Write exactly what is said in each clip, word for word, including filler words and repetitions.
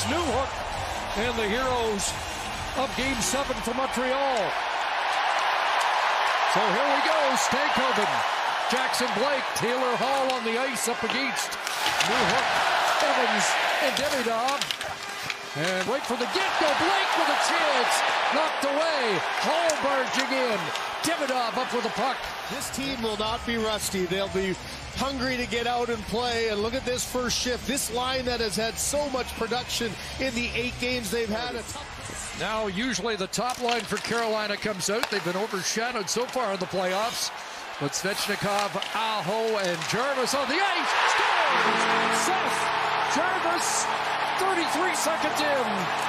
Newhook and the heroes of Game seven for Montreal. So here we go, Stankoven, Jackson Blake, Taylor Hall on the ice up against Newhook, Evans, and Demidov. And right for the get-go, Blake with a chance, knocked away, Hall barging in, Demidov up with the puck. This team will not be rusty. They'll be hungry to get out and play. And look at this first shift. This line that has had so much production in the eight games they've had. Now, usually the top line for Carolina comes out. They've been overshadowed so far in the playoffs. But Svechnikov, Aho, and Jarvis on the ice. Scores! Seth Jarvis, thirty-three seconds in.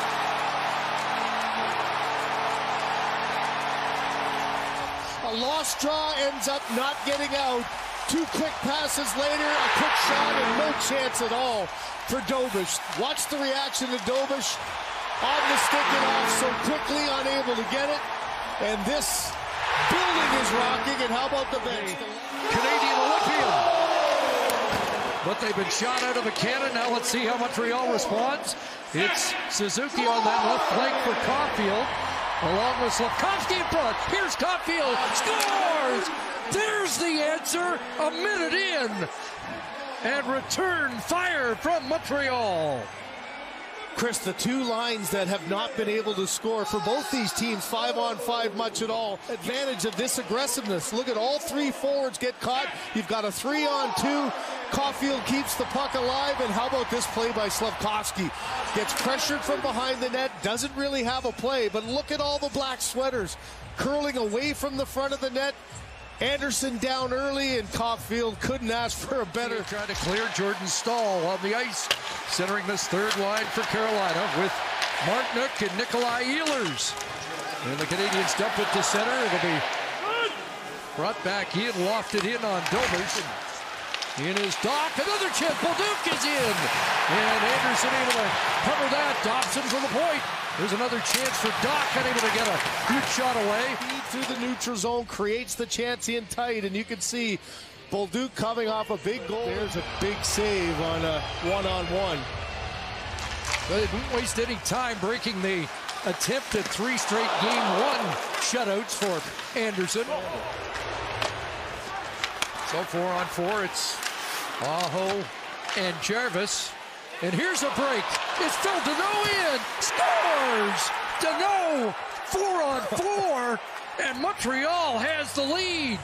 A lost draw ends up not getting out. Two quick passes later, a quick shot, and no chance at all for Dobish. Watch the reaction of Dobish on the stick and off so quickly, unable to get it. And this building is rocking, and how about the bench? Canadian Olympian. But they've been shot out of a cannon. Now let's see how Montreal responds. It's Suzuki on that left flank for Caulfield. Along with Slafkovsky in front. Here's Caulfield. Scores! There's the answer. A minute in. And return fire from Montreal. Chris, the two lines that have not been able to score for both these teams, five on five much at all. Advantage of this aggressiveness. Look at all three forwards get caught. You've got a three on two. Caulfield keeps the puck alive. And how about this play by Slafkovsky? Gets pressured from behind the net. Doesn't really have a play. But look at all the black sweaters curling away from the front of the net. Anderson down early, and Caulfield couldn't ask for a better. Trying to clear Jordan Staal on the ice, centering this third line for Carolina with Martinook and Nikolai Ehlers. And the Canadians dump it to center. It'll be brought back in, lofted in on Dobish. In his dock, another chance. Bolduc is in, and Anderson able to cover that. Dobson for the point. There's another chance for Doc, unable to get a good shot away. Through the neutral zone, creates the chance in tight, and you can see Bolduc coming off a big goal. There's a big save on a one-on-one. But they didn't waste any time breaking the attempt at three straight game one shutouts for Anderson. So four on four, it's Aho and Jarvis. And here's a break. It's Phil Danault in. Scores! Danault, four on four, and Montreal has the lead.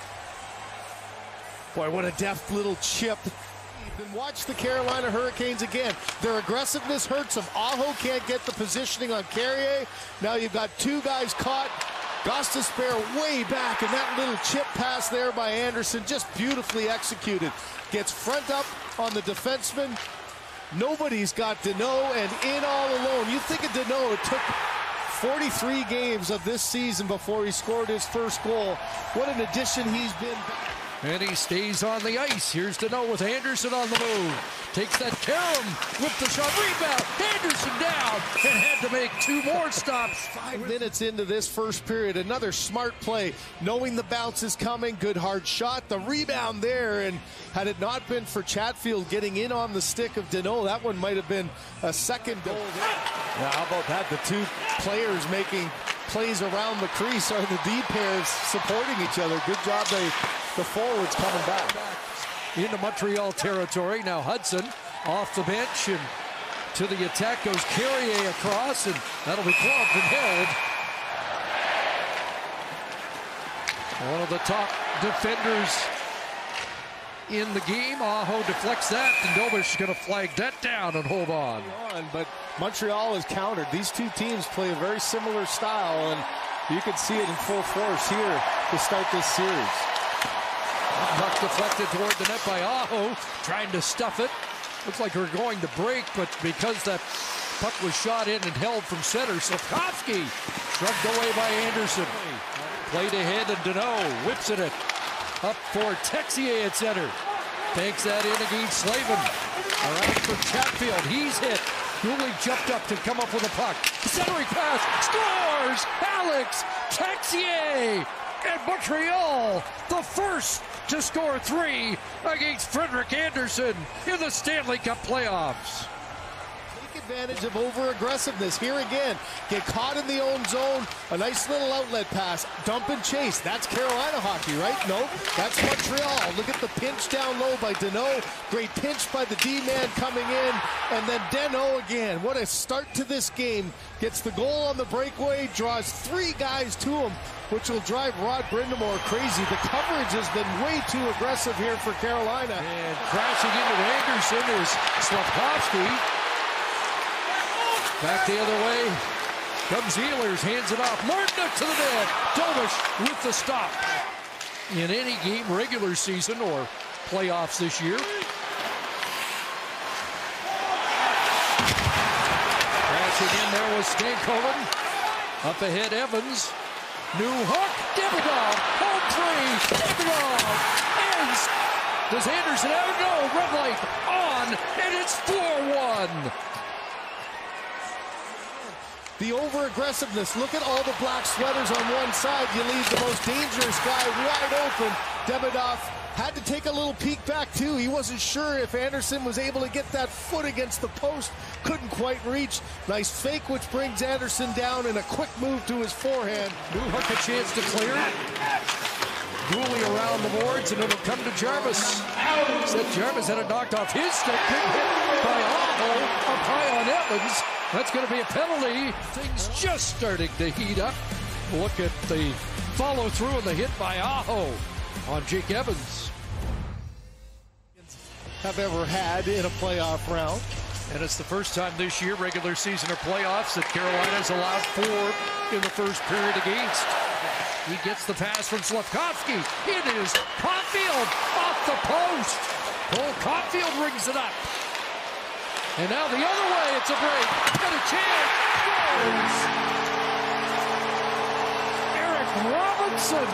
Boy, what a deft little chip. And watch the Carolina Hurricanes again. Their aggressiveness hurts them. Aho can't get the positioning on Carrier. Now you've got two guys caught. Gostisbehere way back, and that little chip pass there by Anderson, just beautifully executed. Gets front up on the defenseman. Nobody's got Danault, and in all alone. You think of Danault, it took forty-three games of this season before he scored his first goal. What an addition he's been. And he stays on the ice. Here's Danault with Anderson on the move. Takes that Karam with the shot. Rebound. Anderson down. And had to make two more stops. Five minutes into this first period. Another smart play. Knowing the bounce is coming. Good hard shot. The rebound there. And had it not been for Chatfield getting in on the stick of Danault, that one might have been a second goal. Now, how about that? The two players making plays around the crease are the D pairs supporting each other. Good job, they, the forwards coming back. Into Montreal territory. Now Hudson off the bench, and to the attack goes Carrier across, and that'll be gloved and held. One of the top defenders in the game. Aho deflects that, and Dobish is going to flag that down and hold on. But Montreal has countered. These two teams play a very similar style, and you can see it in full force here to start this series. Puck deflected toward the net by Aho, trying to stuff it. Looks like we're going to break, but because that puck was shot in and held from center, Slafkovsky shrugged away by Anderson. Played ahead, and Danault whips it up for Texier at center. Takes that in against Slavin. Around for Chatfield. He's hit. Dooley jumped up to come up with a puck. Centering pass. Scores! Alex Texier! And Montreal, the first to score three against Frederik Andersen in the Stanley Cup playoffs. Advantage of over-aggressiveness. Here again, get caught in the own zone, a nice little outlet pass, dump and chase. That's Carolina hockey, right? No, that's Montreal. Look at the pinch down low by Danault. Great pinch by the D-man coming in, and then Danault again. What a start to this game. Gets the goal on the breakaway, draws three guys to him, which will drive Rod Brind'Amour crazy. The coverage has been way too aggressive here for Carolina. And crashing into Anderson is Slafkovsky. Back the other way comes Ehlers, hands it off. Martinook to the net. Dobish with the stop. In any game, regular season or playoffs this year. Crashing in there was Stankoven. Up ahead, Evans. New hook. Demidov. Home free. Demidov. Ends. Does Anderson have it? No. Red light on. And it's four one. The over-aggressiveness. Look at all the black sweaters on one side. You leave the most dangerous guy wide open. Demidov had to take a little peek back, too. He wasn't sure if Anderson was able to get that foot against the post. Couldn't quite reach. Nice fake, which brings Anderson down, and a quick move to his forehand. New hook, a chance to clear. Dooley around the boards, and it'll come to Jarvis. Said Jarvis had it knocked off his stick. Big hit by Aho up high on Evans. That's going to be a penalty. Things just starting to heat up. Look at the follow through and the hit by Aho on Jake Evans. Have ever had in a playoff round. And it's the first time this year, regular season or playoffs, that Carolina's allowed four in the first period against. He gets the pass from Slafkovsky. It is Caulfield off the post. Cole Caulfield rings it up. And now the other way, it's a break. Got a chance. Goes. Eric Robinson.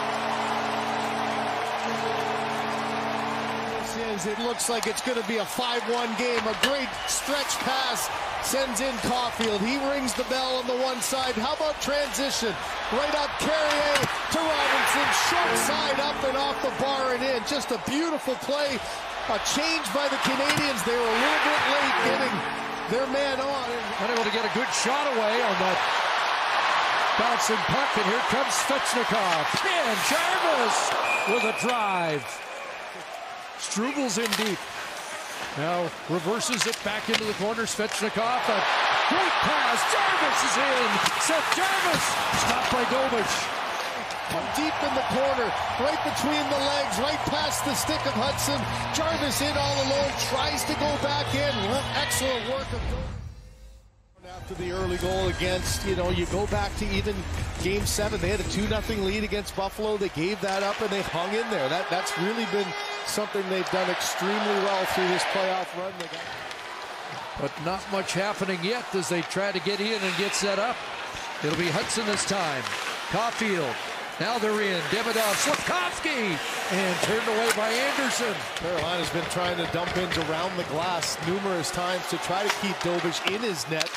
This is, it looks like it's going to be a five one game. A great stretch pass sends in Caulfield. He rings the bell on the one side. How about transition? Right up Carrier to Robinson. Short side up and off the bar and in. Just a beautiful play. A change by the Canadians. They were a little bit late getting their man on. Unable to get a good shot away on that bouncing puck. And here comes Svechnikov. And Jarvis with a drive. Struvel's in deep. Now reverses it back into the corner. Svechnikov. A great pass. Jarvis is in. Seth Jarvis. Stopped by Dobish. Deep in the corner, right between the legs, right past the stick of Hudson. Jarvis in all alone, tries to go back in. Excellent work of after the early goal against, you know, you go back to even game seven. They had a two nothing lead against Buffalo. They gave that up and they hung in there. That That's really been something they've done extremely well through this playoff run. They got... But not much happening yet as they try to get in and get set up. It'll be Hudson this time. Caulfield. Now they're in. Demidov, Slafkovsky, and turned away by Anderson. Carolina's been trying to dump ins around the glass numerous times to try to keep Dobish in his net.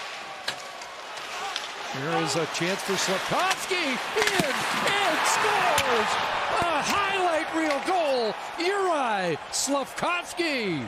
Here is a chance for Slafkovsky. In and scores! A highlight reel goal. Juraj Slafkovsky.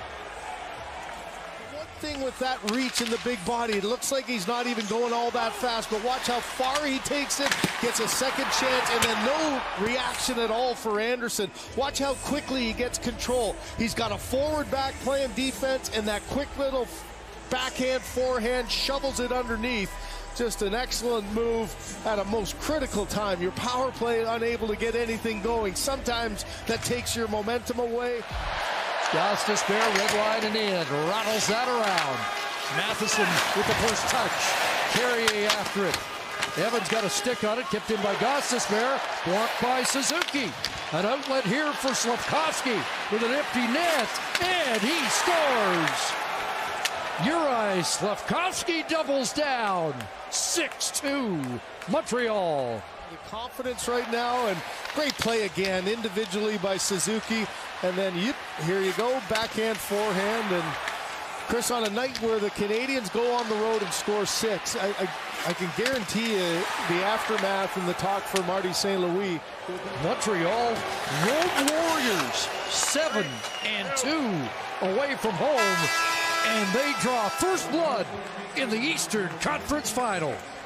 Thing with that reach in the big body, it looks like he's not even going all that fast, but watch how far he takes it, gets a second chance, and then no reaction at all for Anderson. Watch how quickly he gets control. He's got a forward back playing defense, and that quick little backhand forehand shovels it underneath. Just an excellent move at a most critical time. Your power play unable to get anything going. Sometimes that takes your momentum away. Gostisbehere, red line and in, rattles that around. Matheson with the first touch. Carrier after it. Evans got a stick on it, kept in by Gostisbehere, blocked by Suzuki. An outlet here for Slafkovsky with an empty net, and he scores. Juraj Slafkovsky doubles down. six two, Montreal. The confidence right now, and great play again individually by Suzuki. And then you, here you go, backhand, forehand, and Chris, on a night where the Canadians go on the road and score six, I, I, I can guarantee you the aftermath and the talk for Marty Saint Louis. Montreal Road Warriors seven and two away from home, And they draw first blood in the Eastern Conference Final.